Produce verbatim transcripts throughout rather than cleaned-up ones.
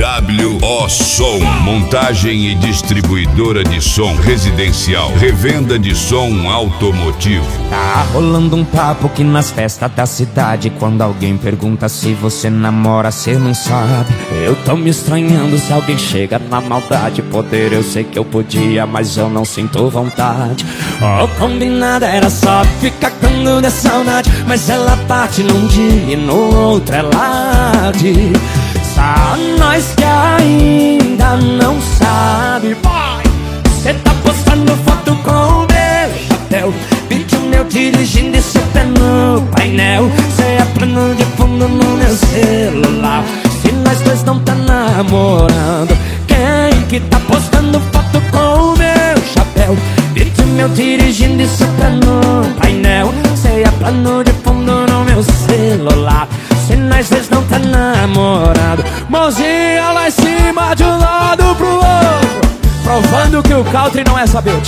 W O Som, montagem e distribuidora de som residencial, revenda de som automotivo. Tá rolando um papo que nas festas da cidade, quando alguém pergunta se você namora, cê não sabe. Eu tô me estranhando se alguém chega na maldade. Poder eu sei que eu podia, mas eu não sinto vontade. O combinado era só ficar quando der saudade, mas ela parte num dia e no outro ela diz. Só nós que ainda não sabe. Cê tá postando foto com o meu chapéu, vídeo meu dirigindo e seu pé no painel. Cê é plano de fundo no meu celular. Se nós dois não tá namorando, quem que tá postando foto com o meu chapéu, vídeo meu dirigindo e seu pé no painel. Cê é plano de fundo no meu celular. Se nós dois não tá namorado, mãozinha lá em cima de um lado pro outro, provando que o country não é só beat.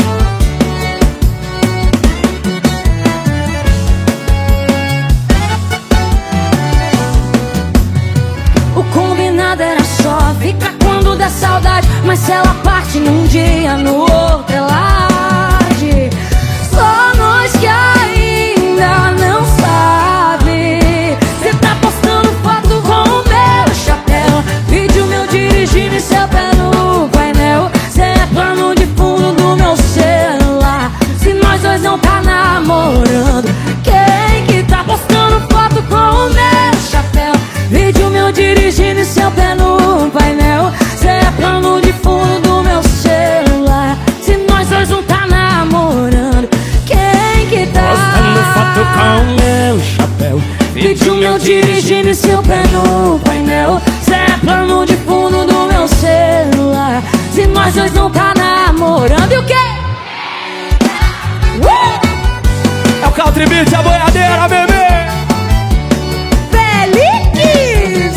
O combinado era só ficar quando der saudade, mas se ela parte num dia, no outro ela age. Só nós que ainda não sabe. Cê tá postando foto com o meu chapéu, vídeo meu dirigindo e seu pé no painel. Cê é plano de fundo do meu celular. Se nós dois não tá namorando, quem que tá postando foto com o meu chapéu, vídeo meu dirigindo e seu pé no painel. Cê é plano de fundo do meu celular. Se nós dois não tá namorando, quem que tá postando foto com o meu chapéu, vídeo meu dirigindo e seu pé no painel. Cê é plano de fundo do meu celular. Se nós dois não tá namorando, e o quê? é o country beat, a boiadeira, bebê. Feliz!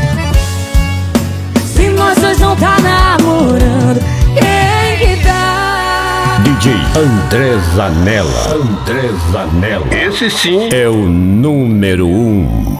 Se nós dois não tá namorando, quem que tá? D J André Zanella. André Zanella. Esse sim é o número um.